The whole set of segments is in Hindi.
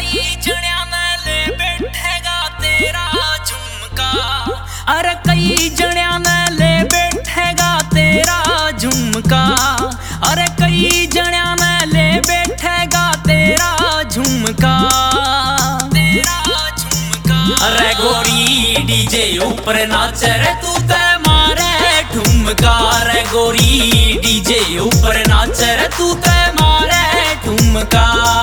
कई जण्या ने ले बैठेगा तेरा झुमका, अरे कई जण्या ने ले बैठेगा तेरा झुमका, अरे कई जण्या ने ले बैठेगा तेरा झुमका, तेरा झुमका। अरे गोरी डीजे ऊपर नाचे रे तू ते मारे ठुमका, रे गोरी डीजे ऊपर नाचे रे तू ते मारे ठुमका।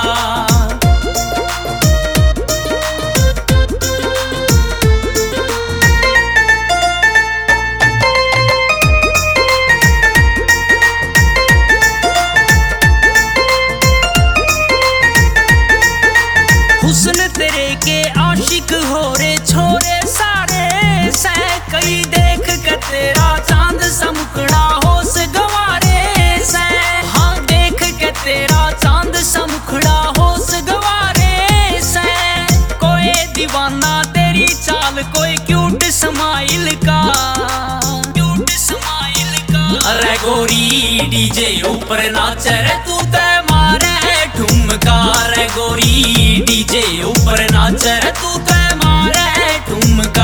हुस्न तेरे के आशिक हो रे छोरे सारे से, कई देख के तेरा चांद समकड़ा होश गवारे से, हाँ देख के तेरा चांद समकड़ा होश गवारे से। कोई दीवाना तेरी चाल, कोई क्यूट स्माइल का, क्यूट स्माइल का। अरे गोरी डीजे ऊपर नाचे रे तू ते मारे ठुमका, रे गोरी डीजे ऊपर नाचे रे तू ते मारे ठुमका।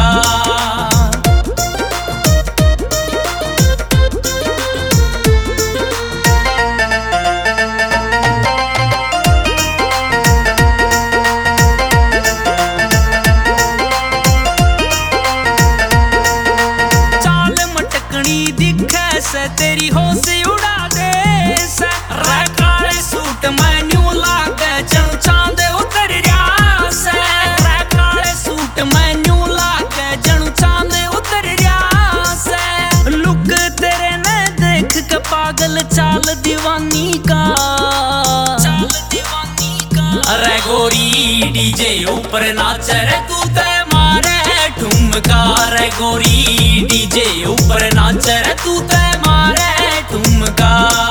चाल मटकनी दिखे से तेरी होश उड़ा दे से, रे काले सूट में न्यू लागे जणु चांद उतर रहा से, रे काले सूट में न्यू लागे जणु चांद उतर रहा से। लुक तेरे ने देख के पागल चाल दीवानी का, चाल दीवानी का। अरे गोरी डीजे ऊपर नाचे रे तू ते मारे ठुमका, रे गोरी डीजे ऊपर नाचे रे तू ते मारे ठुमका।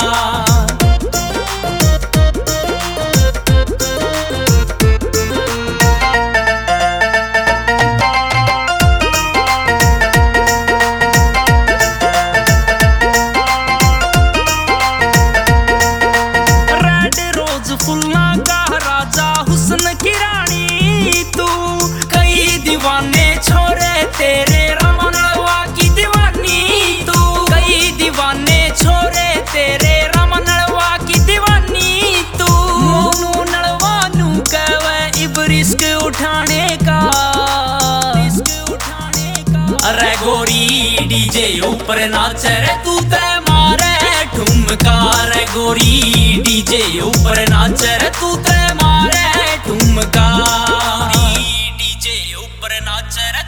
फुल्ला का राजा हुस्न की रानी तू, कई दीवाने छोरे तेरे रमनवा की दीवानी तू, कई दीवाने छोरे तेरे रमनवा की दीवानी तू। मोनू नलवा नू कहवे इब रिस्क उठाने का, रिस्क उठाने का। अरे गोरी डीजे ऊपर नाचे रे तू ते मारे ठुमका, रे गोरी डीजे ऊपर नाचे रे तू ते मारे ठुमका, डीजे ऊपर नाचे रे